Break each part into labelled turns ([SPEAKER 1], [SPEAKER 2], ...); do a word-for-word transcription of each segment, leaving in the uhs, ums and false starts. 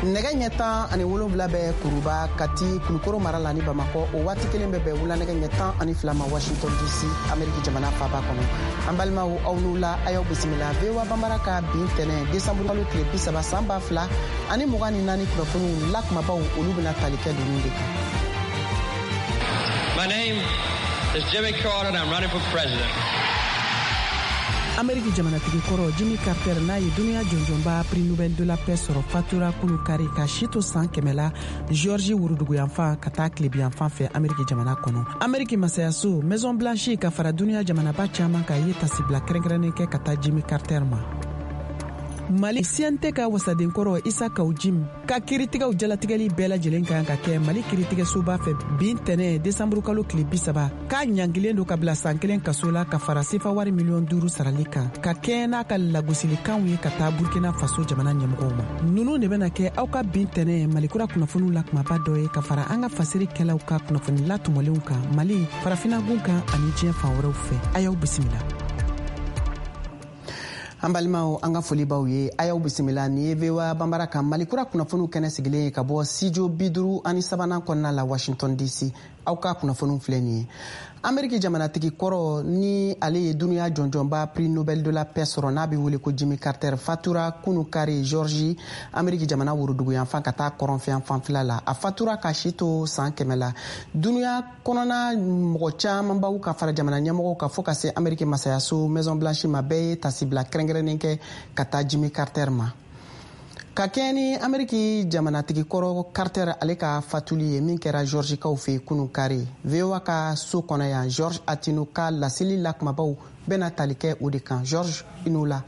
[SPEAKER 1] nɛgɛ ɲɛ tan ani wolonwula bɛ kuruba kati kulukoro mara la ni bamakɔ o waati kelen bɛ bɛn wula nɛgɛ ɲɛ tan ani fila ma washington dc ameriki jamana faaba kɔnɔ. an balimaw aw n'u la a y'aw bisimila vewa banbara ka bin tɛnɛ desanburu kalo tile bisaba san ba fila ani mugan ni naani kunnafoniw lakumabaw olu bɛna tali kɛ dunun de kan.
[SPEAKER 2] My name is Jimmy Carter and I'm running for president.
[SPEAKER 3] Ameriki jamanatigi kɔrɔ Jimmy Carter n'a ye duniya jɔnjɔnba prix Nobel de la paix sɔrɔ fatura kunu kari ka si to san kɛmɛ la Georgie wurudugu yanfan ka taa tilebi yanfan fɛ Ameriki jamana kɔnɔ. Ameriki masayaso Maison Blanche ka fara duniya jamanaba caman ka ye tasibila kɛrɛnkɛrɛnnen kɛ ka taa Jimmy Carter ma. Mali C N T ka wasaden kɔrɔ Isa Kaw Jim ka kiiritigɛw jalatigɛli bɛɛ lajɛlen kan ka kɛ Mali kiiritigɛsoba fɛ bin tɛnɛ desanburu kalo tile bisaba k'a ɲangilen do ka bila san kelen kaso la ka fara sefa wari miliyɔn duuru sarali kan ka kɛ n'a ka lagosilikanw ye ka taa Burkina Faso jamana ɲɛmɔgɔw ma. Nunu de bɛna kɛ aw ka bin tɛnɛ Malikura kunnafoniw la kumaba dɔ ye ka fara an ka fasirikɛlaw ka kunnafoni latɔmɔlenw kan Mali farafinagun kan ani diɲɛ fan wɛrɛw fɛ. A y'aw bisimila. an balimaw an ka foli baw ye a y'aw bisimila ni ye vewa banbara kan Malikura kunnafoniw kɛnɛ sigilen ka bɔ studio biduru ani sabanan kɔnɔna la Washington D C. aw ka kunnafoniw filɛ nin ye. Ameriki jamanatigi kɔrɔ ni ale ye duniya jɔnjɔnba prix Nobel de la paix sɔrɔ n'a bɛ wele ko Jimmy Carter fatura kunu kari Georgie Ameriki jamana wurudugu yanfan ka taa kɔrɔnfɛn fanfɛla la. a fatura ka si to san kɛmɛ la. Duniya kɔnɔna mɔgɔ caman baw ka fara jamana ɲɛmɔgɔw ka fɔ ka se Ameriki masayaso Maison Blanche ma bɛɛ ye tasibila kɛrɛnkɛrɛnnen kɛ ka taa Jimmy Carter ma. ka kɛ ni Ameriki jamanatigi kɔrɔ Carter ale ka fatuli ye min kɛra George kaw fɛ kunu kari. V O A ka so kɔnɔ yan George Atino ka laseli lakumabaw bɛna tali kɛ o de kan. George inu la.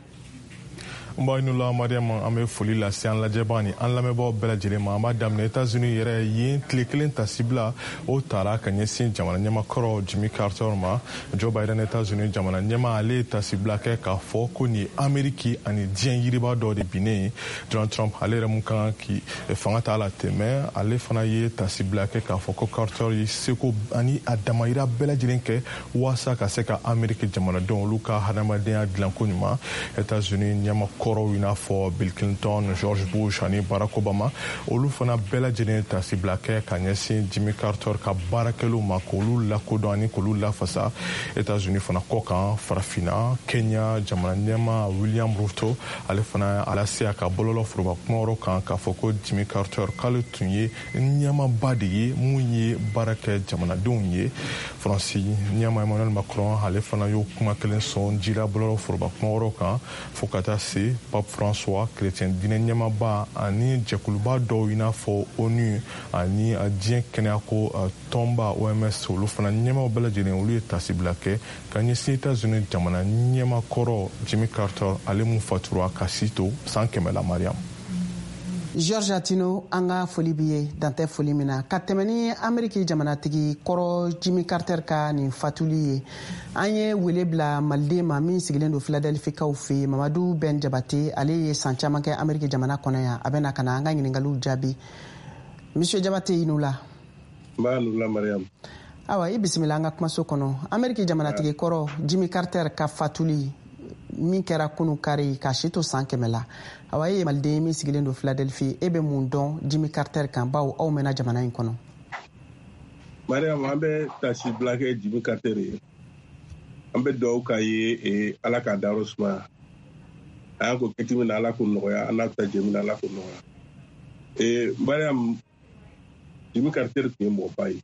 [SPEAKER 4] N b'a ɲinula Mariam an bɛ foli lase an lajɛbaga ni an lamɛnbagaw bɛɛ lajɛlen ma. An b'a daminɛ États-Unis yɛrɛ yen tile kelen tasibila o taara ka ɲɛsin jamana ɲɛmakɔrɔ Jimmy Carter ma. Joe Biden États-Unis jamana ɲɛma ale ye tasibila kɛ k'a fɔ ko nin ye Ameriki ani diɲɛ yiriba dɔ de binnen ye. Donald Trump ale yɛrɛ mun kan k'i fanga ta la tɛmɛ ale fana ye tasibila kɛ k'a fɔ ko Carter ye seko ani a damayira bɛɛ lajɛlen kɛ waasa ka se ka Ameriki jamanadenw olu ka hadamadenya dilanko ɲuman. États-Unis ɲɛma kɔrɔw i n'a fɔ Bill Clinton, George Bush ani Barack Obama olu fana bɛɛ lajɛlen tasibila kɛ ka ɲɛsin Jimmy Carter ka baarakɛlaw ma k'olu lakodɔn ani k'olu lafasa. États-Unis fana kɔ kan farafina Kenya jamana ɲɛma William Ruto ale fana ala se a ka bɔlɔlɔ foroba kuma wɛrɛw kan k'a fɔ ko Jimmy Carter k'ale tun ye ɲɛmaba de ye mun ye baara kɛ jamanadenw ye. Faransi ɲɛma Emmanuel Macron ale fana y'o kuma kelen sɔn jira bɔlɔlɔ foroba kuma wɛrɛw kan fo ka taa se Pape François chrétien dinɛ ɲɛmaba ani jɛkuluba dɔw i n'a fɔ ONU ani diɲɛ kɛnɛyako tɔnba O M S olu fana ɲɛmaw bɛɛ lajɛlen olu ye tasibila kɛ ka ɲɛsin États-Unis jamana ɲɛmakɔrɔ Jimmy Carter ale mun fatura ka si to san kɛmɛ la. Mariam.
[SPEAKER 1] George Atino an ka foli bi ye dantɛ foli min na ka tɛmɛ ni Ameriki jamanatigi kɔrɔ Jimmy Carter ka nin fatuli ye. An ye wele bila maliden ma min sigilen don Philadelphia kaw fɛ Mamadu Ben Jabate ale ye san caman kɛ Ameriki jamana kɔnɔ yan a bɛna ka na an ka ɲininkaliw jaabi. Monsieur Jabate inu la.
[SPEAKER 5] Ba nula Mariam.
[SPEAKER 1] Awa i bisimila an ka kumaso kɔnɔ. Ameriki jamanatigi kɔrɔ Jimmy Carter ka fatuli min kɛra kunu kari ka si to san kɛmɛ la. Awa ye maliden min sigilen don Philadelphia e bɛ mun dɔn Jimmy Carter kan baw aw mɛna jamana in kɔnɔ.
[SPEAKER 5] Mariam an bɛ tasibila kɛ Jimmy Carter ye. An bɛ dugawu k'a ye ala ka dayɔrɔ sumaya. A y'an ko kɛti min na ala k'o nɔgɔya an n'a ta jɛ min na ala k'o nɔgɔya. Mariam Jimmy Carter tun ye mɔgɔba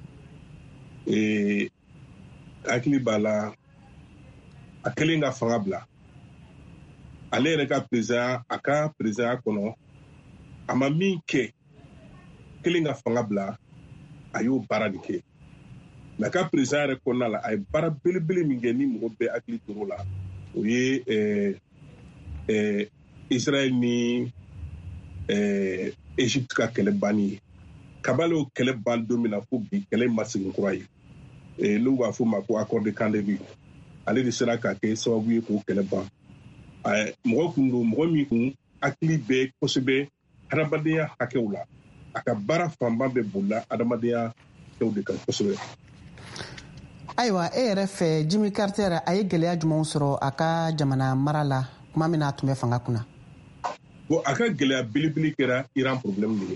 [SPEAKER 5] ye. Hakili b'a la a kelen ka fanga bila. Ale yɛrɛ ka président a ka président kɔnɔ a ma min kɛ kelen ka fanga bila a y'o baara de kɛ. Mais a ka président yɛrɛ kɔnɔna la a ye baara belebele min kɛ ni mɔgɔ bɛɛ hakili tor'o la o ye ɛɛ ɛɛ Israël ni ɛɛ Égypte ka kɛlɛ banni ye. Kabale o kɛlɛ ban don min na fo bi kɛlɛ ma segin kura ye. N'u b'a fɔ o ma ko accord de Camp David ale de sera ka kɛ sababu ye k'o kɛlɛ ban. Mɔgɔ kun don mɔgɔ min kun hakili bɛ kosɛbɛ adamadenya hakɛw la a ka baara fanba bɛ bolila adamadenya hakɛw de kan kosɛbɛ.
[SPEAKER 1] Ayiwa e yɛrɛ fɛ Jimmy Carter a ye gɛlɛya jumɛnw sɔrɔ a ka jamana mara la kuma min na a tun bɛ fanga kunna.
[SPEAKER 5] bon a ka gɛlɛya belebele kɛra Iran problème de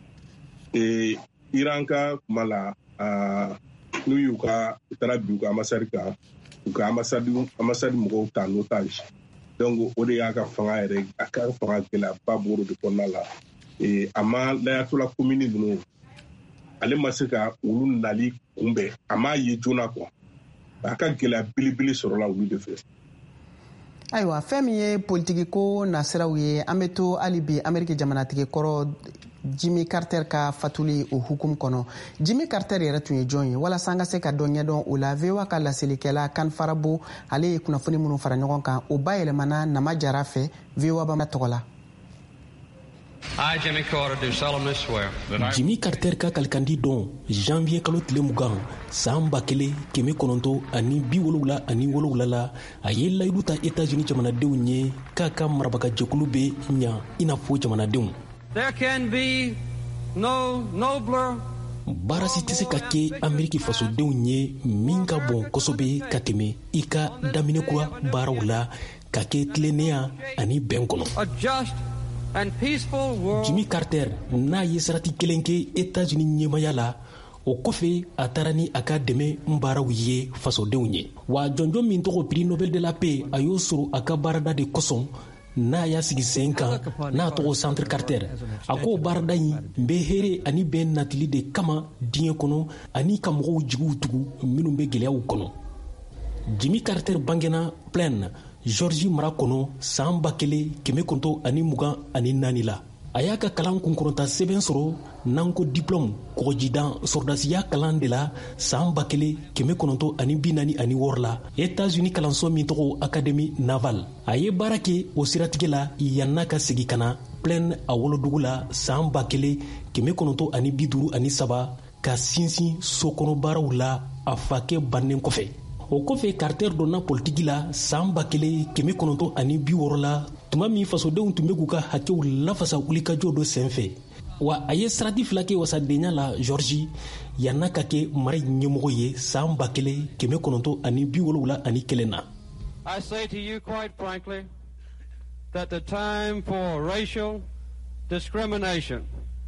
[SPEAKER 5] ye Iran ka kuma la n'u y'u ka u taara bi u ka ambassade kan u ka ambassade ambassade mɔgɔw ta en otage donc o de y'a ka fanga yɛrɛ a ka fanga gɛlɛyaba b'o de kɔnɔna la a ma layatola commune ninnu ale ma se ka olu nali kunbɛn a m'a ye joona quoi a ka gɛlɛya belebele sɔrɔla olu de fɛ.
[SPEAKER 1] ayiwa fɛn min ye politiki ko nasiraw ye an bɛ to hali bi Ameriki jamanatigi kɔrɔ Jimmy Carter ka fatuli o hukum kɔnɔ. Jimmy Carter yɛrɛ tun ye jɔn ye walasa an ka se ka dɔn ɲɛdɔn o la V O A ka laselikɛla Kan Farabo ale ye kunnafoni minnu fara ɲɔgɔn kan o bayɛlɛmana Nama Jara fɛ V O A bama tɔgɔ la.
[SPEAKER 2] I, Jimmy Carter, do solemnly swear that I...
[SPEAKER 6] Jimmy Carter ka kalikandi don janvier kalo tile mugan san ba kelen kɛmɛ kɔnɔntɔn ani bi wolowula ani wolowula la a ye layidu ta États-Unis jamanadenw ye k'a ka marabagajɛkulu bɛ ɲa i n'a fɔ jamanadenw.
[SPEAKER 2] There can be no nobler
[SPEAKER 6] baara si tɛ se ka kɛ Ameriki fasodenw ye min ka bon kosɛbɛ ka tɛmɛ i ka daminɛ kura baaraw la ka kɛ tilennenya ani bɛn kɔnɔ.
[SPEAKER 2] a just and peaceful world.
[SPEAKER 6] Jimmy Carter n'a ye sarati kelen kɛ États-Unis ɲɛmaya la o kɔfɛ a taara ni a ka dɛmɛ baaraw ye fasodenw ye wa jɔnjɔn min tɔgɔ prix Nobel de la paix a y'o sɔrɔ a ka baarada de kosɔn n'a y'a sigi sen kan n'a tɔgɔ Centre Carter a ko baarada in bɛ hɛrɛ ani bɛn natili de kama diɲɛ kɔnɔ ani ka mɔgɔw jigiw tugu minnu bɛ gɛlɛyaw kɔnɔ. Jimmy Carter bangena Plaine Georgie mara kɔnɔ san ba kelen kɛmɛ kɔnɔntɔn ani mugan ani naani la a y'a ka kalan kunkɔrɔta sɛbɛn sɔrɔ n'an ko diplôme kɔgɔjidan sɔrdasiya kalan de la san ba kelen kɛmɛ kɔnɔntɔn ani bi naani ani wɔɔrɔ la États-Unis kalanso min tɔgɔ Académie Navale a ye baara kɛ o siratigɛ la yann'a ka segi ka na Plaine a wolodugu la san ba kelen kɛmɛ kɔnɔntɔn ani bi duuru ani saba ka sinsin sokɔnɔ baaraw la a fakɛ bannen kɔfɛ. O kɔfɛ Carter donna politiki la san ba kelen kɛmɛ kɔnɔntɔn ani bi wɔɔrɔ la tuma min fasodenw tun bɛ k'u ka hakɛw lafasa wulikajɔ dɔ senfɛ wa a ye sarati fila kɛ wasadenya la Georgie yan'a ka kɛ mara ɲɛmɔgɔ ye san ba kelen kɛmɛ kɔnɔntɔn ani bi wolowula ani kelen na.
[SPEAKER 2] I say to you quite frankly that the time for racial discrimination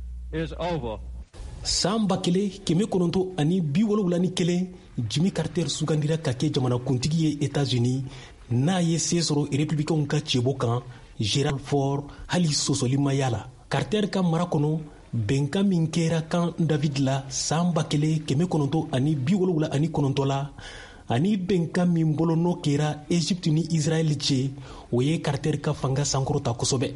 [SPEAKER 2] is over.
[SPEAKER 6] San ba kelen kɛmɛ kɔnɔntɔn ani bi wolowula ni kelen Jimmy Carter sugandira ka kɛ jamanakuntigi ye États-Unis n'a ye se sɔrɔ républicainw ka cɛbɔ kan Gerald Ford hali sɔsɔli ma y'a la. Carter ka mara kɔnɔ bɛnkan min kɛra Camp David la san ba kelen kɛmɛ kɔnɔntɔn ani bi wolowula ani kɔnɔntɔn la ani bɛnkan min bolonɔ kɛra Égypte ni Israël cɛ o ye Carter ka fanga sankɔrɔta kosɛbɛ.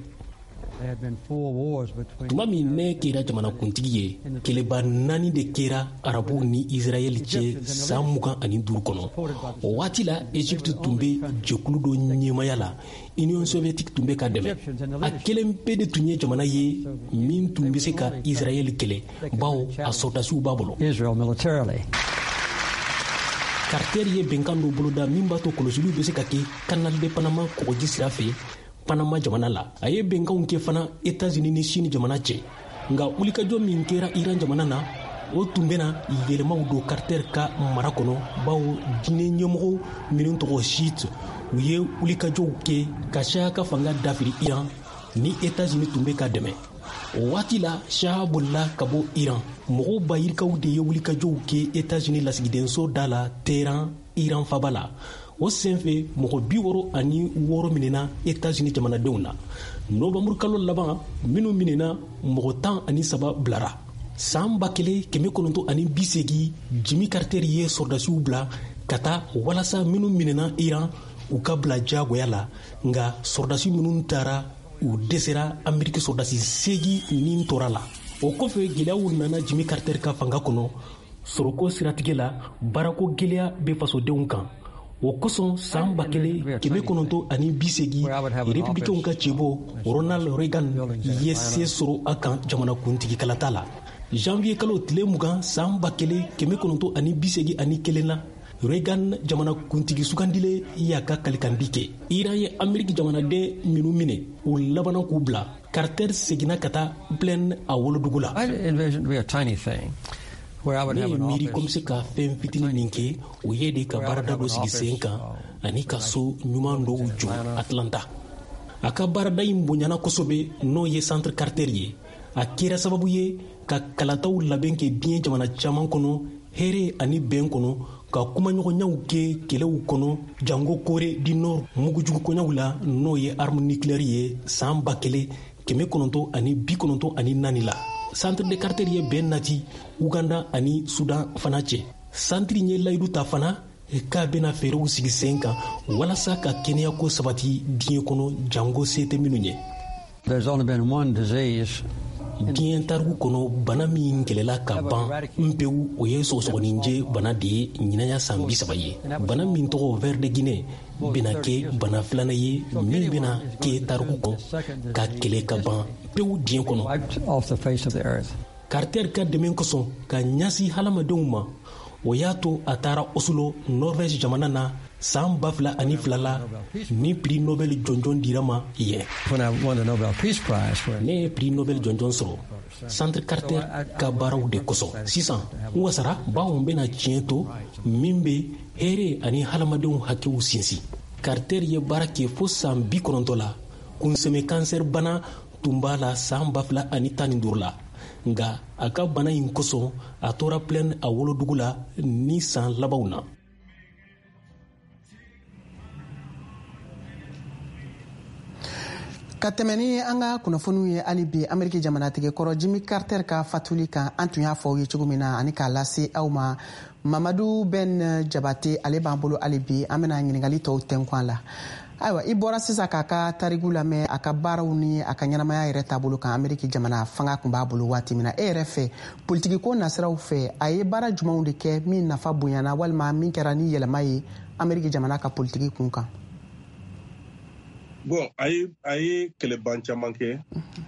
[SPEAKER 6] Tuma min ne kɛra jamanakuntigi ye kɛlɛba naani de kɛra arabu ni Israël cɛ san mugan ani duuru kɔnɔ o waati la Égypte tun bɛ jɛkulu dɔ ɲɛmaya la Union soviétique tun bɛ ka dɛmɛ a kelen pe de tun ye jamana ye min tun bɛ se ka Israël kɛlɛ bawo a sɔrdasiw b'a bolo. Carter ye bɛnkan dɔ boloda min b'a to kɔlɔsiliw bɛ se ka kɛ Canal de Panama kɔgɔji sira fɛ Panama jamana la a ye bɛnkanw kɛ fana États-Unis ni Chine jamana cɛ nka wulikajɔ min kɛra Iran jamana na o tun bɛna yɛlɛmaw don Carter ka mara kɔnɔ bawo diinɛ ɲɛmɔgɔw minnu tɔgɔ Chiite u ye wulikajɔw kɛ ka Shah ka fanga dafiri Iran ni États-Unis tun bɛ ka dɛmɛ o waati la Shah bolila ka bɔ Iran mɔgɔw bayirikaw de ye wulikajɔw kɛ États-Unis lasigidenso da la Téhéran Iran faba la o senfɛ mɔgɔ bi wɔɔrɔ ani wɔɔrɔ minɛna États-Unis jamanadenw na nɔvamburu kalo laban minnu minɛna mɔgɔ tan ani saba bilara san ba kelen kɛmɛ kɔnɔntɔn ani bi seegin Jimmy Carter ye sɔrdasiw bila ka taa walasa minnu minɛna Iran u ka bila jagoya la nka sɔrdasi minnu taara u dɛsɛra Ameriki sɔrdasi seegin nin tora la o kɔfɛ gɛlɛyaw nana Jimmy Carter ka fanga kɔnɔ sɔrɔko siratigɛ la baarako gɛlɛya bɛ fasodenw kan o kosɔn san ba kelen kɛmɛ kɔnɔntɔn ani bi seegin républicainw ka cɛbɔ Ronald Reagan ye se sɔrɔ a kan jamanakuntigi kalata la janvier kalo tile mugan san ba kelen kɛmɛ kɔnɔntɔn ani bi seegin ani kelen na Reagan jamanakuntigi sugandile y'a ka kalikandi kɛ Iran ye Ameriki jamanaden minnu minɛ u labanna k'u bila Carter seginna ka taa Plaine a wolodugu la. Ne ye miiri ko n bɛ se ka fɛn fitinin min kɛ o ye de ka baarada dɔ sigi sen kan ani ka so ɲuman dɔw jɔ Atlanta a ka baarada in bonyana kosɛbɛ n'o ye centre Carter ye. A kɛra sababu ye ka kalataw labɛn kɛ diɲɛ jamana caman kɔnɔ hɛrɛ ani bɛn kɔnɔ, ka kumaɲɔgɔnyaw kɛ kɛlɛw kɔnɔ, jango Kore du Nord mugujugukɔnyaw la n'o ye arme nucléaire ye san ba kelen kɛmɛ kɔnɔntɔn ani bi kɔnɔntɔn ani naani la. Centre de Carter ye bɛn nati Uganda ani Sudan fana cɛ. Centre ye layidu ta fana k'a bɛna fɛɛrɛw sigi sen kan walasa ka kɛnɛya ko sabati diɲɛ kɔnɔ jango se tɛ minnu ye.
[SPEAKER 7] There's only been one disease.
[SPEAKER 6] Diɲɛ tariku kɔnɔ bana min kɛlɛla ka ban npewu o ye sɔgɔsɔgɔninjɛ bana de ye ɲinaya san bi saba ye. Bana min tɔgɔ ver de Guinée bɛna kɛ bana filanan ye min bɛna kɛ tariku kɔnɔ ka kɛlɛ ka ban pewu diɲɛ kɔnɔ. Carter ka dɛmɛ kosɔn ka ɲasi hadamadenw ma, o y'a to a taara Oslo, Norvège jamana na san ba fila ani fila la ni prix Nobel jɔnjɔn dira ma yen. Ne ye prix Nobel jɔnjɔn sɔrɔ centre Carter ka baaraw de kosɔn. Sisan n wasara bawo n bɛna tiɲɛ to min bɛ hɛrɛ ani hadamadenw hakɛw sinsin. Carter ye baara kɛ fo san bi kɔnɔntɔn la. Kunsɛmɛ kansɛri bana tun b'a la san ba fila ani tan ni duuru la, nka a ka bana in kosɔn a tora plaine a wolodugu la ni san labanw na.
[SPEAKER 1] Ka tɛmɛ ni an ka kunnafoniw ye hali bi Ameriki jamanatigɛ kɔrɔ Jimmy Carter ka fatuli kan an tun y'a fɔ aw ye cogo min na ani k'a lase aw ma. Mamadu Ben Jabate ale b'an bolo hali bi an bɛna ɲininkali tɔw tɛnkun a la. Ayiwa i bɔra sisan k'a ka tariku lamɛn a ka baaraw ni a ka ɲɛnamaya yɛrɛ taabolo kan Ameriki jamana fanga tun b'a bolo waati min na. E yɛrɛ fɛ politiki ko nasiraw fɛ a ye baara jumanw de kɛ min nafa bonyana walima min kɛra ni yɛlɛma ye Ameriki jamana ka politiki kun kan?
[SPEAKER 5] Bon, a ye a ye kɛlɛban caman kɛ.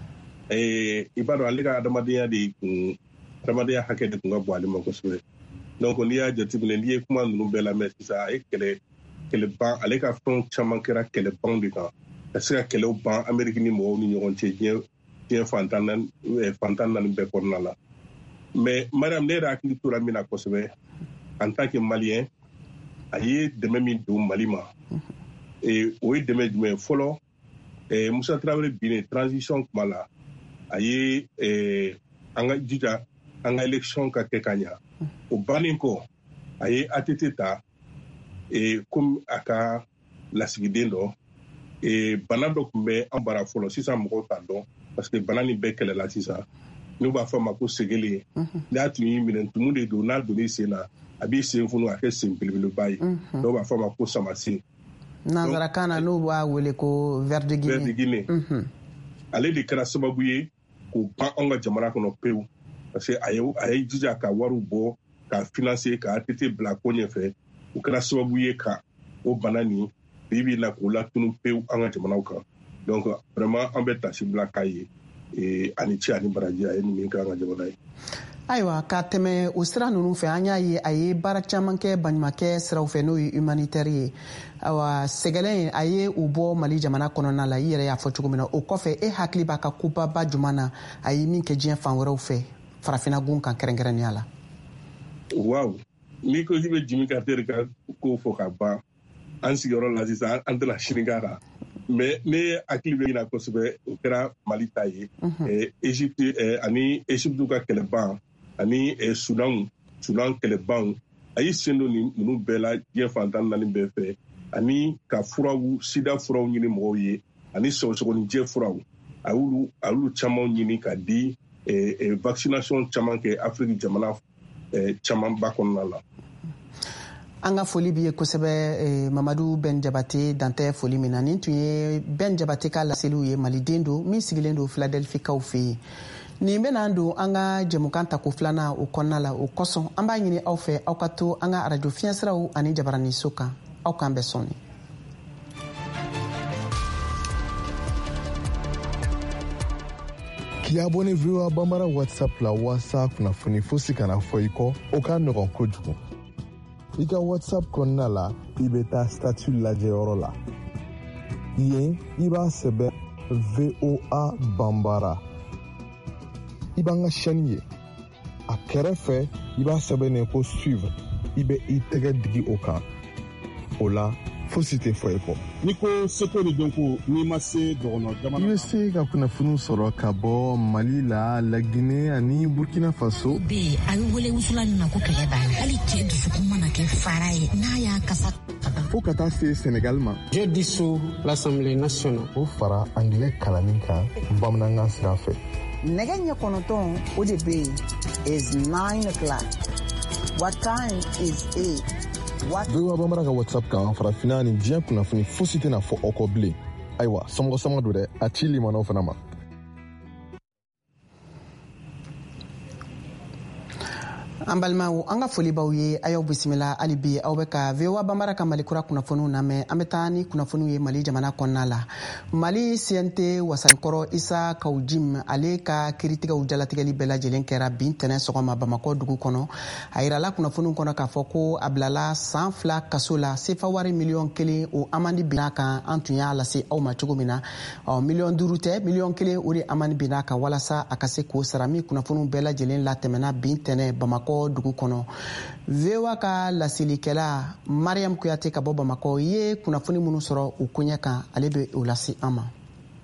[SPEAKER 5] Eh, i b'a dɔn ale ka adamadenya de kun adamadenya hakɛ de kun ka bon ale ma kosɛbɛ. Donc n'i y'a jateminɛ n'i ye kuma ninnu bɛɛ lamɛn sisan a ye kɛlɛ kɛlɛban ale ka fɛnw caman kɛra kɛlɛban de kan ka se ka kɛlɛw ban Ameriki ni mɔgɔw ni ɲɔgɔn cɛ diɲɛ diɲɛ fantan naani fantan naani bɛɛ kɔnɔna la. Mais Mariam ne yɛrɛ hakili tora min na kosɛbɛ en tant que Malien a ye dɛmɛ min don Mali ma. Et o ye dɛmɛ jumɛn fɔlɔ eh, Musa Traoré binnen transition kuma la a ye eh, an ka jija an ka élection ka kɛ ka ɲa. O bannen kɔ a ye A T T ta eh, comme a ka lasigiden dɔ eh, bana dɔ tun bɛ an bara fɔlɔ sisan mɔgɔw t'a dɔn parce que bana nin bɛɛ kɛlɛla sisan n'u b'a fɔ a ma ko segele n'a tun y'i minɛ tumu de don n'a donn'i sen na a b'i sen funu a kɛ sen belebeleba ye dɔw b'a fɔ a ma ko samasi.
[SPEAKER 1] Nanzarakan na n'u b'a wele ko ver de Guinée.
[SPEAKER 5] Ver de Guinée. Mm-hmm. Ale de kɛra sababu ye k'o ban an ka jamana kɔnɔ pewu parce que a ye a ye jija ka wariw bɔ ka financer ka A T T bila ko ɲɛfɛ o kɛra sababu ye ka o bana nin bi bi la k'o latunu pewu an ka jamanaw kan. Donc vraiment an bɛ tasi bila k'a ye ani ci ani baraji a ye nin min kɛ an ka jamana ye.
[SPEAKER 1] Ayiwa ka tɛmɛ o sira ninnu fɛ an y'a ye a ye baara caman kɛ baɲumankɛ siraw fɛ n'o ye humanitaire ye. Awa sɛgɛlɛn a ye u bɔ Mali jamana kɔnɔna la i yɛrɛ y'a fɔ cogo min na o kɔfɛ e hakili b'a ka kubaba juman na a ye min kɛ diɲɛ fan wɛrɛw fɛ farafinna gun kan kɛrɛnkɛrɛnnenya la.
[SPEAKER 5] Waaw n'i ko k'i bɛ Jimmy Carter ka ko fɔ ka ban an sigiyɔrɔ la sisan an tɛna sini k'a kan mais ne hakili bɛ ɲina kosɛbɛ o kɛra Mali ta ye Egypte ani Egypte ka kɛlɛban ani Sudan Sudan kɛlɛban a y'i sen don ninnu bɛɛ la diɲɛ fantan naani bɛɛ fɛ ani ka furaw sida furaw ɲini mɔgɔw ye ani sɔgɔsɔgɔninjɛ furaw a y'olu a y'olu caman ɲini ka di vaccination caman kɛ Afrique jamana caman ba kɔnɔna la.
[SPEAKER 1] An ka foli b'i ye kosɛbɛ Mamadu Ben Jabate dantɛ foli min na nin tun ye Ben Jabate ka laseliw ye Maliden don min sigilen don Philadelphie kaw fɛ yen. Nin bɛna don an ka jɛmukan tako filanan o kɔnɔna la o kosɔn an b'a ɲini aw fɛ aw ka to an ka radio fiɲɛsiraw ani jabaraniso kan aw k'an bɛɛ sɔnni.
[SPEAKER 4] K'i abonné V O A Bambara WhatsApp la walasa kunnafoni fosi kana fɔ i kɔ o ka nɔgɔn kojugu. I ka WhatsApp kɔnɔna la i bɛ taa statut lajɛyɔrɔ la. Yen i b'a sɛbɛn V O A Bambara. I b'an ka chaîne ye. A kɛrɛfɛ i b'a sɛbɛnnen ko suivre. I bɛ i tɛgɛ digi o kan. O la
[SPEAKER 8] fosi tɛ fɔ ye kɔ.
[SPEAKER 9] N'i ko seko ni dɔnko n'i ma se dɔgɔnɔ jamana.
[SPEAKER 4] I bɛ se ka kunnafoni sɔrɔ ka bɔ Mali la, Laginɛ ani Burkina Faso.
[SPEAKER 10] Bi a bɛ wele wusula min ma ko kɛlɛ banna. Hali cɛ dusukun mana kɛ fara ye n'a y'a kasa.
[SPEAKER 8] Fo ka taa se Sénégal ma.
[SPEAKER 11] Je dissous l'Assemblée nationale.
[SPEAKER 8] O fara anglais kalanni kan bamanankan sira fɛ.
[SPEAKER 1] Nɛgɛ ɲɛ kɔnɔntɔn o de bɛ yen is nine o'clock. What time is eight?
[SPEAKER 8] V O A Bambara ka WhatsApp kan farafinna ni diɲɛ kunnafoni fosi tɛna fɔ aw kɔ bilen. Ayiwa somɔgɔ sama don dɛ a ci limanaw fana ma.
[SPEAKER 1] an balimaw an ka foli b'aw ye a y'aw bisimila hali bi aw bɛ ka V O A Bambara ka malikura kunnafoniw lamɛn an bɛ taa ni kunnafoniw ye Mali jamana kɔnɔna la. Mali C N T wasanikɔrɔ Isa Kawujim ale ka kiiritigɛw jalatigɛli bɛɛ lajɛlen kɛra bin tɛnɛ sɔgɔma Bamakɔ dugu kɔnɔ. A yirala kunnafoniw kɔnɔ k'a fɔ ko a bilala san fila kaso la sefa wari miliyɔn kelen o amandi binna kan an tun y'a lase aw ma cogo min na. Ɔ miliyɔn duuru tɛ miliyɔn kelen o de amandi binna kan walasa a ka se k'o sara min kunnafoniw bɛɛ lajɛlen latɛmɛna bin tɛnɛ Bamakɔ dugu kɔnɔ. V O A ka lasilikɛla Mariam Kuyate ka bɔ Bamakɔ ye kunnafoni minnu sɔrɔ u koɲɛ kan ale bɛ o lase an ma.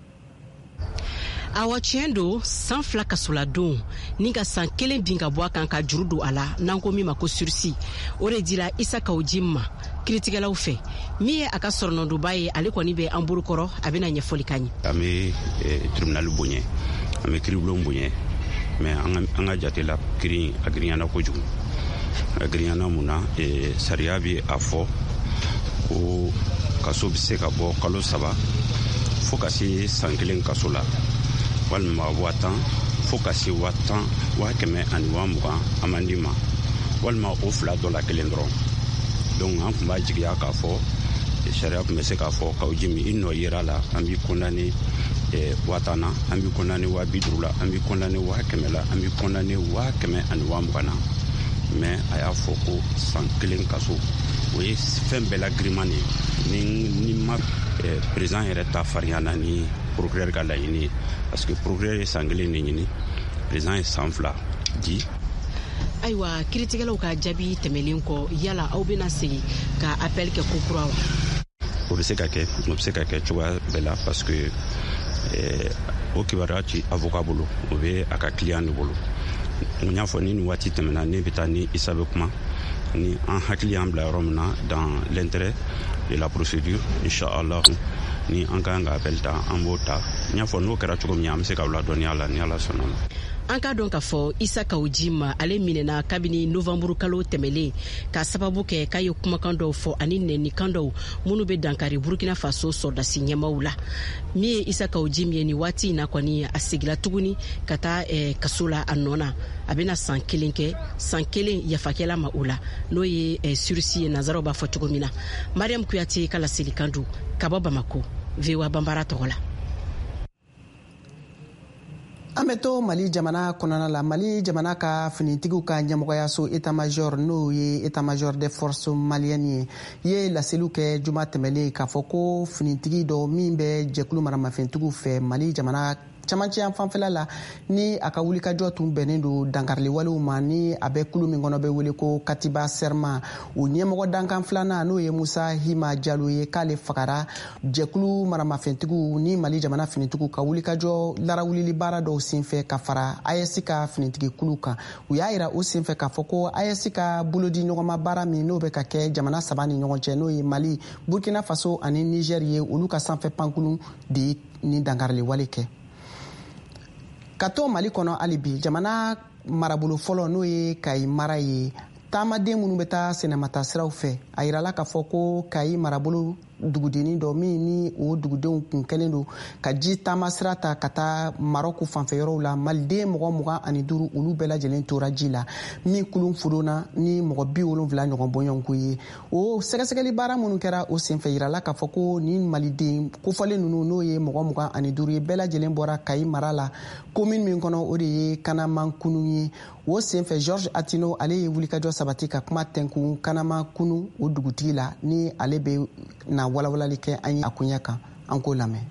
[SPEAKER 12] Awa tiɲɛ don san fila kasoladon ni ka san kelen bin ka bɔ a kan ka juru don a la n'an ko min ma ko sursi o de dira Isa Kawujim ma kiiritigɛlaw fɛ min ye a ka sɔrɔnɔdoba ye ale kɔni bɛ an bolokɔrɔ a bɛna ɲɛfɔli ka ɲɛ.
[SPEAKER 13] An bɛ tribunal boɲɛ an bɛ kiiribulon boɲɛ mais an ka jate la kiiri a girinyana kojugu a girinyana mun na sariya bɛ a fɔ ko kaso bɛ se ka bɔ kalo saba fo ka se san kelen kaso la walima waa tan fo ka se waa tan waa kɛmɛ ani waa mugan amandi ma walima o fila dɔ la kelen dɔrɔn donc an tun b'a jigiya k'a fɔ sariya tun bɛ se k'a fɔ Kawujim i nɔ yera la an b'i condamné waa tan na an b'i condamné waa bi duuru la an b'i condamné waa kɛmɛ la an b'i condamné waa kɛmɛ ani waa mugan na mais a y'a fɔ ko san kelen kaso o ye fɛn bɛɛ la giriman de ni ni ma président yɛrɛ ta farinya na ni procureur ka laɲini ye parce que procureur ye san kelen de ɲini président ye san fila di.
[SPEAKER 12] Ayiwa kiiritigɛlaw ka jaabi tɛmɛlen kɔ yala aw bɛna segin ka appel kɛ ko kura wa?
[SPEAKER 13] O bɛ se ka kɛ o bɛ se ka kɛ cogoya bɛɛ la parce que o kibaruya ci avocat bolo o bɛ a ka client de bolo. N y'a fɔ ni nin waati tɛmɛna ne bɛ taa ni Isa bɛ kuma ni an hakili y'an bila yɔrɔ min na dans l'intérêt de la procédure inchallah ni an ka kan ka appel ta an b'o ta n y'a fɔ n'o kɛra cogo min an bɛ se ka ladɔnniya la ni Ala sɔnna ma.
[SPEAKER 12] An ka dɔn k'a fɔ Isa Kawujim ale minɛna kabini novembre kalo tɛmɛlen ka sababu kɛ k'a ye kumakan dɔw fɔ ani nɛnikan dɔw minnu bɛ dankari Burkina Faso sɔrdasi ɲɛmaw la. Min ye Isa Kawujim ye ni waati in na kɔni a segila tuguni ka taa kaso la a nɔ na a bɛna san kelen kɛ san kelen yafakɛla ma o la n'o ye sursi ye nanzaraw b'a fɔ cogo min na. Mariam Kuyate ka laselikan don ka bɔ Bamako V O A Bambara tɔgɔ la.
[SPEAKER 1] An bɛ to Mali jamana kɔnɔna la Mali jamana ka finitigiw ka ɲɛmɔgɔyaso état major n'o ye état major des forces maliennes ye ye laseliw kɛ juma tɛmɛlen k'a fɔ ko finitigi dɔ min bɛ jɛkulu maramafɛntigiw fɛ Mali jamana camancɛ fanfɛla la ni a ka wulikajɔ tun bɛnnen don dankariliwalew ma ni a bɛ kulu min kɔnɔ bɛ wele ko Katiba Serma o ɲɛmɔgɔ dankan filanan n'o ye Musa Hima Jalo ye k'ale fagara jɛkulu maramafɛntigiw ni Mali jamana finitigiw ka wulikajɔ larawulili baara dɔw senfɛ ka fara A E S ka finitigi kulu kan u y'a yira o senfɛ k'a fɔ ko A E S ka bolodi ɲɔgɔnma baara min n'o bɛ ka kɛ jamana saba ni ɲɔgɔn cɛ n'o ye Mali Burkina Faso ani Niger ye olu ka sanfɛ pankulu de ye ni dankariliwale kɛ. Ka to Mali kɔnɔ hali bi jamana marabolo fɔlɔ n'o ye Kayi mara ye taamaden minnu bɛ taa sɛnɛmata siraw fɛ a yirala k'a fɔ ko Kayi marabolo dugudennin dɔ min ni o dugudenw kun kɛlen don ka ji taama sira ta ka taa Marɔku fanfɛyɔrɔw la maliden mɔgɔ mugan ani duuru olu bɛɛ lajɛlen tora ji la min kulun fudonna ni mɔgɔ bi wolonwula ɲɔgɔn bɔɲɔgɔnko ye o sɛgɛsɛgɛli baara minnu kɛra o senfɛ yirala k'a fɔ ko ni maliden kofɔlen ninnu n'o ye mɔgɔ mugan ani duuru ye bɛɛ lajɛlen bɔra Kayi mara la commune min kɔnɔ o de ye Kanamakunu ye o senfɛ Georges Atino ale ye wulikajɔ sabati ka kuma tɛnkun Kanamakunu o dugutigi la ni ale bɛ na walawalali kɛ an ye a kunya kan an k'o lamɛn.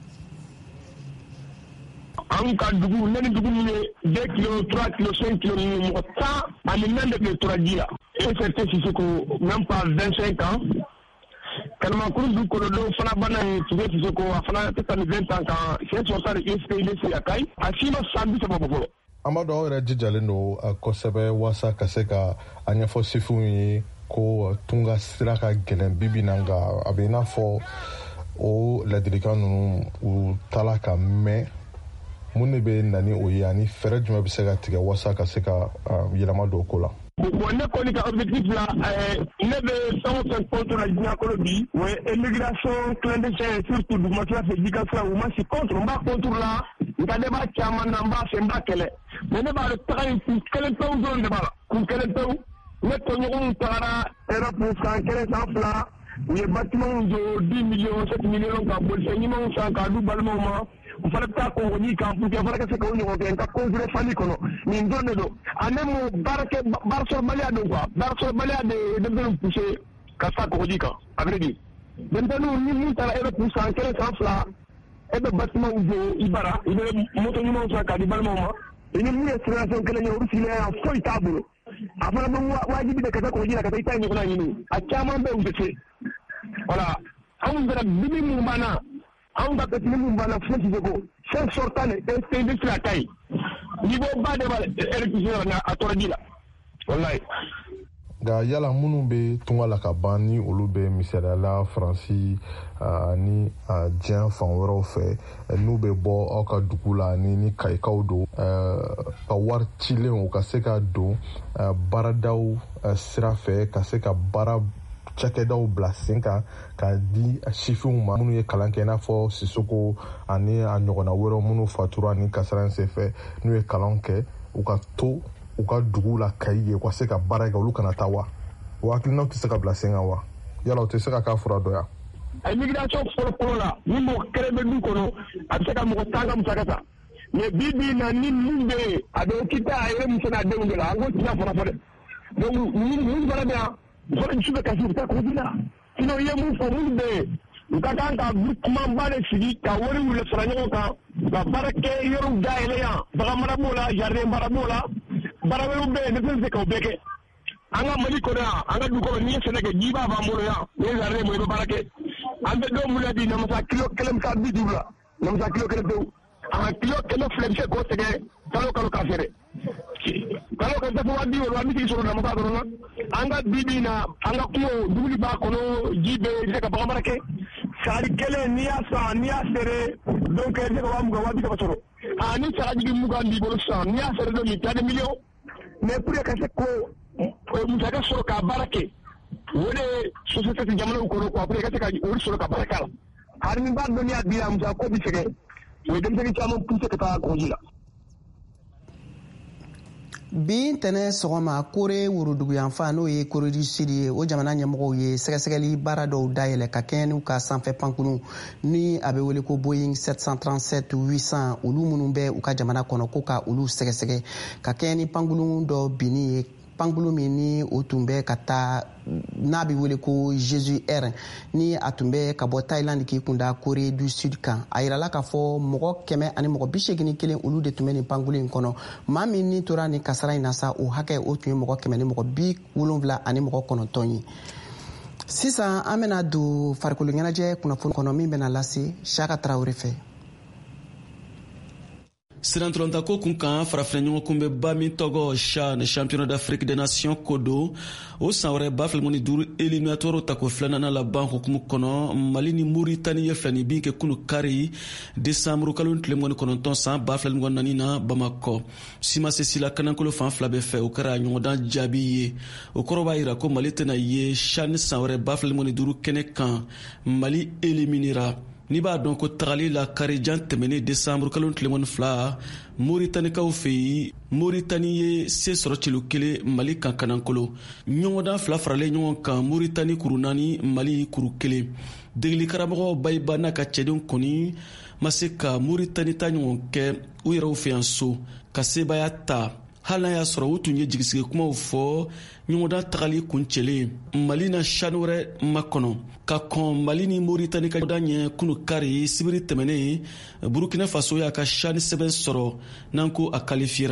[SPEAKER 14] An ka dugu ne ni dugu min ye deux kilos trois kilos cinq kilos ni mɔgɔ tan ani naani de tun tora ji la. E fɛ tɛ Sisoko même pas vingt-cinq ans Kalma Cruz du Colodo, Fanabana, Tibet, Afana, vingt ans, c'est sorti de S P D C à Kai, à Chima Sambi Sababo.
[SPEAKER 4] Amado yɛrɛ jijalen don kosɛbɛ waasa ka se ka a ɲɛfɔ sifinw ye ko tunga sira ka gɛlɛn bibi na nka a bɛ i n'a fɔ o ladilikan ninnu u tala ka mɛn mun de bɛ na ni o ye ani fɛɛrɛ jumɛn bɛ se ka tigɛ waasa ka se ka yɛlɛma don o ko la.
[SPEAKER 14] Bon ne kɔni ka objectif la ne bɛ fɛn o fɛn contre la diɲɛkolo bi o ye immigration clandestine surtout dugumasiya fɛ jika sira u ma si contre n b'a contre la nka ne b'a caman na n b'a fɛ n b'a kɛlɛ mais ne b'a dɔn taga in kun kelen pewu dɔrɔn de b'a la kun kelen pewu ne tɔɲɔgɔnw tagara Europe san kelen san fila u ye bâtiment jɔ dix millions sept millions ka bolifɛn ɲumanw san k'a di balimaw ma u fana bɛ taa kɔnkɔni kan pour que fana ka se k'o ɲɔgɔn kɛ n ka congrès fali kɔnɔ nin dɔn de don ani mu baarakɛ baarakɛbaliya don quoi baarakɛbaliya de ye denmisɛnninw pousser ka taa kɔgɔji kan a bɛ di denmisɛnninw ni mun taara Europe san kelen san fila e bɛ bâtiment jɔ i bara i bɛ moto ɲumanw san k'a di balimaw ma i ni mun ye situation kelen ye olu sigilen yan foyi t'a bolo a fana bɛ wajibi de ka taa kɔgɔji la ka taa i ta ɲɔgɔnna ɲini a caman bɛ u tɛ se voilà anw bɛna bibi mun b'an na anw ka petini mun b'an na fɛn tɛ ko fɛn sortant de S P D C a ka ɲi niveau ba de b'a électricité la a tɔrɔji la walayi.
[SPEAKER 4] nka yala minnu bɛ tunga la ka ban ni olu bɛ misaliyala faransi ani diɲɛ fan wɛrɛw fɛ n'u bɛ bɔ aw ka dugu la ni ni kayikaw don ka wari cilen u ka se ka don baaradaw sira fɛ ka se ka baara cakɛdaw bila sen kan k'a di sifinw ma minnu ye kalan kɛ i n'a fɔ Sisoko ani a ɲɔgɔnna wɛrɛw minnu fatura ni kasara senfɛ n'u ye kalan kɛ u ka to u ka dugu la Kayi ye u ka se ka baara kɛ olu kana taa wa o hakilinaw tɛ se ka bila sen kan wa yala o tɛ se ka k'a fura dɔ ya.
[SPEAKER 14] Immigration fɔlɔfɔlɔ la ni mɔgɔ kelen bɛ du kɔnɔ a bɛ se ka mɔgɔ tan ka musaka ta mais bi bi in na ni min bɛ yen a bɛ kita a yɛrɛ muso n'a denw de la an k'o tɛ se ka fɔlɔ fɔ dɛ donc mun fana bɛ yan fɔlɔ su bɛ kasi u bɛ taa kɔgɔji la sinon i ye mun fɔ mun bɛ yen u ka kan ka kumanba de sigi ka wari wuli fara ɲɔgɔn kan ka baara kɛ yɔrɔw dayɛlɛ yan bagan mara b'o la jardin mara b'o la baara wɛrɛw bɛ yen ne tɛ se k'o bɛɛ kɛ an ka Mali kɔnɔ yan an ka du kɔnɔ n'i ye sɛnɛ kɛ ji b'a b'an bolo yan n'i ye jardin mɔ i bɛ baara kɛ an bɛ don min na bi namasa kilo kelen bɛ taa bi duuru la namasa kilo kelen pewu an ka kilo kɛmɛ fila bɛ se k'o tigɛ kalo kalo k'a feere kalo ka dafa wa bi wɔɔrɔ an bɛ t'i sɔrɔ namasa dɔrɔn na an ka bi bi na an ka kungo dumuni b'a kɔnɔ ji bɛ i bɛ se ka bagan mara kɛ sari kelen n'i y'a san n'i y'a feere donc i bɛ se ka wa mugan wa bi saba sɔrɔ a ni sagajigi mugan b'i bolo sisan n'i y'a feere don min taa di miliyɔn mais pour que ka se ko musaka sɔrɔ k'a baara kɛ o de ye société tɛ jamanaw kɔnɔ quoi pour que ka se ka olu sɔrɔ ka baara k'a la hali ni b'a dɔn n'i y'a di la musaka ko bɛ sɛgɛn o ye denmisɛnnin caman poussé ka taa kɔgɔji la.
[SPEAKER 1] bi ntɛnɛ sɔgɔma kore woroduguyanfan n'o ye kore du sud ye o jamana ɲɛmɔgɔw ye sɛgɛsɛgɛli baara dɔw dayɛlɛ ka kɛɲɛ n'u ka sanfɛ pankunu ni a bɛ wele ko Boeing sept cent trente-sept huit cents olu minnu bɛ u ka jamana kɔnɔ ko ka olu sɛgɛsɛgɛ ka kɛɲɛ ni pankunu dɔ binni ye pankulu min ni o tun bɛ ka taa n'a bɛ wele ko Jesus Air ni a tun bɛ ka bɔ Thailand k'i kunda Corée du Sud kan a yirala k'a fɔ mɔgɔ kɛmɛ ani mɔgɔ bi seegin ni kelen olu de tun bɛ nin pankulu in kɔnɔ maa min ni tora nin kasara in na sa o hakɛ o tun ye mɔgɔ kɛmɛ ni mɔgɔ bi wolonwula ani mɔgɔ kɔnɔntɔn ye. Sisan an bɛna don farikolo ɲɛnajɛ kunnafoni kɔnɔ min bɛna lase Saka Tarawele fɛ.
[SPEAKER 15] Sirantolonta ko kun kan farafina ɲɔgɔn kun bɛ ba min tɔgɔ CHAN championnat d'Afrique des nations ko don o san wɛrɛ ba fila ni duuru éliminatoire ta ko filanan laban hukumu kɔnɔ Mali ni Mauritanie ye fila ni bin kɛ kunu kari décembre kalo tile mugan ni kɔnɔntɔn san ba fila ni mugan naani na Bamakɔ Simasesi la kanankolo fan fila bɛɛ fɛ o kɛra ɲɔgɔndan jaabi ye o kɔrɔ b'a yira ko Mali tɛna ye CHAN san wɛrɛ ba fila ni mugan ni duuru kɛnɛ kan Mali éliminera. N'i b'a dɔn ko tagali la karijan tɛmɛnen décembre kalo tile mugan ni fila Mauritaniekaw fɛ yen Mauritanie ye se sɔrɔ celu kelen Mali kan kanankolo ɲɔgɔndan fila faralen ɲɔgɔn kan Mauritanie kuru naani Mali kuru kelen degeli karamɔgɔ Bayiba n'a ka cɛdenw kɔni ma se ka Mauritanie ta ɲɔgɔn kɛ u yɛrɛw fɛ yan so ka sebaya ta hali n'a y'a sɔrɔ u tun ye jigisigi kumaw fɔ ɲɔgɔndan tagali kuncɛlen Mali na CHAN wɛrɛ ma kɔnɔ ka kɔn Mali ni Mauritanie ka ɲɔgɔndan ɲɛ kunu kari sibiri tɛmɛnen Burkina Faso y'a ka CHAN sɛbɛn sɔrɔ n'an ko a kalifira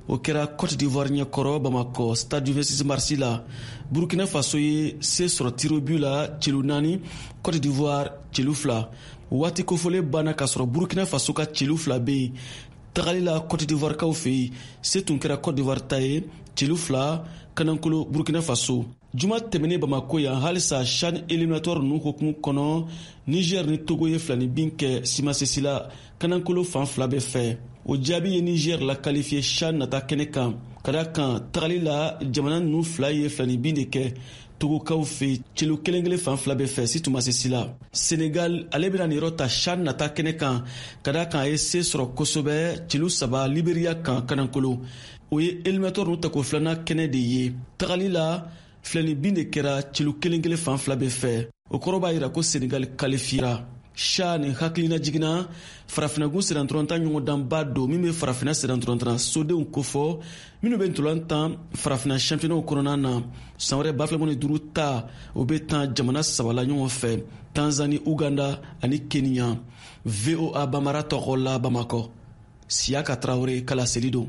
[SPEAKER 15] o kɛra Côte d'Ivoire ɲɛkɔrɔ Bamako stade du vingt-six mars la. Burkina Faso ye se sɔrɔ tiro but la celu naani, Côte d'Ivoire celu fila. Waati kofɔlen banna k'a sɔrɔ Burkina Faso ka celu fila bɛ yen. Tagali la Côte d'Ivoire kaw fɛ yen, se tun kɛra Côte d'Ivoire ta ye celu fila, kanankolo Burkina Faso. Juma tɛmɛnen Bamako yan halisa CHAN éliminatoire ninnu hukumu kɔnɔ Niger ni Togo ye filani bin kɛ Simasesi la kanankolo fan fila bɛɛ fɛ. O jaabi ye Niger la qualifié CHAN nata kɛnɛ kan. Ka da kan tagali la jamana ninnu fila ye filani bin de kɛ Togokaw fɛ celu kelen kelen fan fila bɛɛ fɛ si tun ma se si la. Senegal ale bɛna nin yɔrɔ ta CHAN nata kɛnɛ kan ka da kan a ye se sɔrɔ kosɛbɛ celu saba Libéria kan kanankolo. O ye éliminatoire ninnu tako filanan kɛnɛ de ye. Tagali la filani bin de kɛra celu kelen kelen fan fila bɛɛ fɛ. O kɔrɔ b'a yira ko Senegal qualifiera. CHAN ni hakilina jiginna farafinagun sedantɔrɔntan ɲɔgɔndanba don min bɛ farafina sedantɔrɔntan sodenw kofɔ minnu bɛ ntolantan farafina championnat kɔnɔna na san wɛrɛ ba fila ni duuru ta o bɛ tan jamana saba la ɲɔgɔn fɛ Tanzanie, Uganda ani Kenya. V O A Bambara tɔgɔ la Bamakɔ. Siyaka Traoré kala seli don.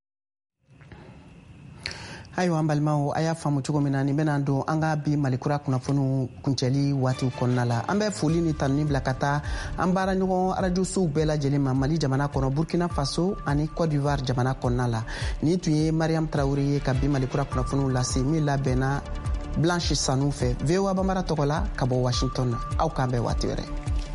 [SPEAKER 1] Ayiwa an balimaw a y'a faamu cogo min na nin bɛna don an ka bi malikura kunnafoniw kuncɛli waatiw kɔnɔna la an bɛ foli ni tanuni bila ka taa an baara ɲɔgɔn radio sow bɛɛ lajɛlen ma Mali jamana kɔnɔ Burkina Faso ani Côte d'Ivoire jamana kɔnɔna la nin tun ye Mariam Traoré ye ka bi malikura kunnafoniw lase min labɛnna Blanche Sanu fɛ V O A Bambara tɔgɔ la ka bɔ Washington na aw k'an bɛn waati wɛrɛ.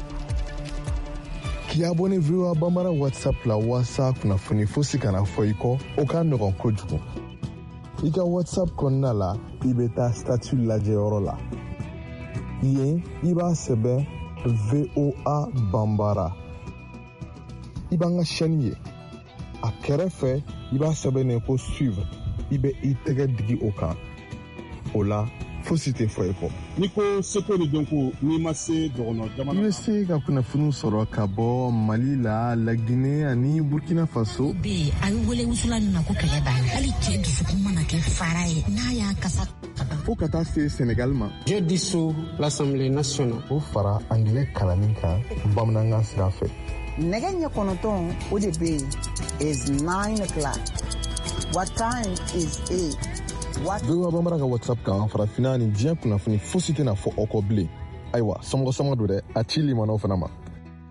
[SPEAKER 8] K'i abonné V O A Bambara WhatsApp la walasa kunnafoni fosi kana fɔ i kɔ o ka nɔgɔn kojugu. I ka WhatsApp kɔnɔna la i bɛ taa statut lajɛyɔrɔ la yen i b'a sɛbɛn V O A Bambara i b'an ka chaîne ye a kɛrɛfɛ i b'a sɛbɛnnen ko suivre i bɛ i tɛgɛ digi o kan o la fosi tɛ fɔ i kɔ.
[SPEAKER 9] N'i ko seko ni dɔnko n'i ma se dɔgɔnɔ jamana.
[SPEAKER 8] I bɛ se ka kunnafoniw sɔrɔ ka bɔ Mali la, La Guinée ani Burkina Faso.
[SPEAKER 10] Bi a bɛ wele wusula nin na ko kɛlɛ banna hali cɛ dusukun mana kɛ fara ye n'a y'a kasa.
[SPEAKER 8] Fo ka taa se Sénégal ma.
[SPEAKER 11] Je dissous l'Assemblée nationale.
[SPEAKER 8] O fara anglais kalanni kan bamanankan sira fɛ.
[SPEAKER 3] Nɛgɛ ɲɛ kɔnɔntɔn o de bɛ yen is nine o'clock. What time is eight?
[SPEAKER 8] V O A Bambara ka WhatsApp kan farafina ni diɲɛ kunnafoni fosi tɛna fɔ aw kɔ bilen. Ayiwa samɔgɔsamɔ don dɛ a ci limanaw fana ma.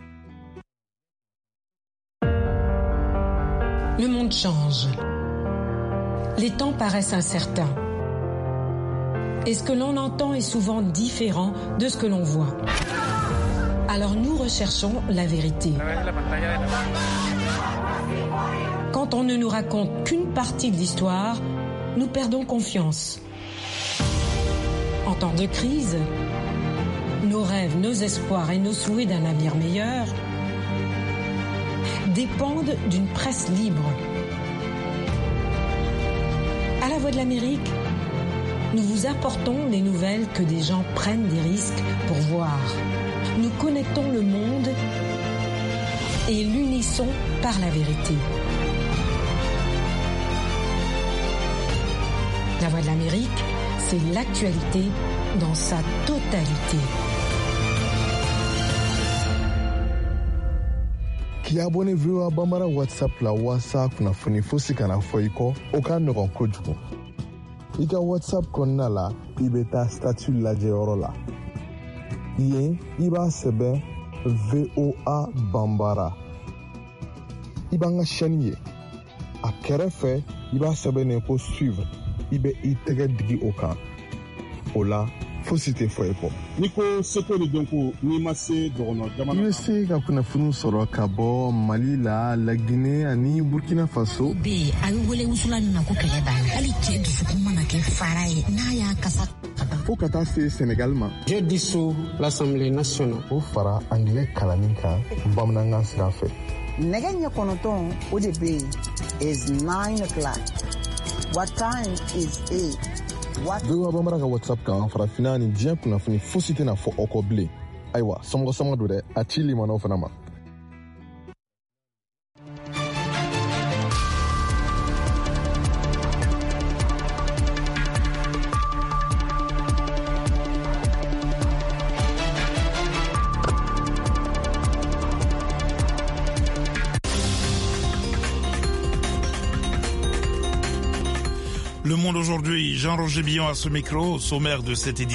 [SPEAKER 16] Le monde change. Les temps paraissent incertains. Et ce que l'on entend est souvent différent de ce que l'on voit. Alors nous recherchons la vérité. Quand on ne nous raconte qu'une partie de l'histoire, nous perdons confiance. En temps de crise, nos rêves, nos espoirs et nos souhaits d'un avenir meilleur dépendent d'une presse libre. À la Voix de l'Amérique, nous vous apportons les nouvelles que des gens prennent des risques pour voir. Nous connectons le monde et l'unissons par la vérité. La Voix de l'Amérique, c'est l'actualité dans sa totalité.
[SPEAKER 8] K'i abonné V O A Bambara WhatsApp la walasa kunnafoni fosi kana fɔ i kɔ o ka nɔgɔn kojugu. I ka WhatsApp kɔnɔna la i bɛ taa statut lajɛyɔrɔ la yen i b'a sɛbɛn V O A Bambara i b'an ka chaîne ye a kɛrɛfɛ i b'a sɛbɛnnen ko suivre i bɛ i tɛgɛ digi o kan o la fosi tɛ fɔ i kɔ.
[SPEAKER 9] N'i ko seko ni dɔnko n'i ma se dɔgɔnɔ jamana.
[SPEAKER 8] I bɛ se ka kunnafoniw sɔrɔ ka bɔ Mali la, La Guinée ani Burkina Faso.
[SPEAKER 10] Bi a bɛ wele wusula nin na ko kɛlɛ banna hali cɛ dusukun mana kɛ fara ye n'a y'a kasa.
[SPEAKER 8] Fo ka taa se Sénégal ma.
[SPEAKER 11] Je dissous l'Assemblée nationale.
[SPEAKER 8] O fara anglais kalanni kan bamanankan sira fɛ.
[SPEAKER 3] Nɛgɛ ɲɛ kɔnɔntɔn o de bɛ yen is nine o'clock. What time is eight?
[SPEAKER 8] V O A Bambara ka WhatsApp kan farafina ni diɲɛ kunnafoni fosi tɛna fɔ aw kɔ bilen. Ayiwa samɔgɔsamɔ don dɛ a ci limanaw fana ma.
[SPEAKER 17] Le Monde aujourd'hui, Jean-Roger Billon à ce micro, au sommaire de cette édition.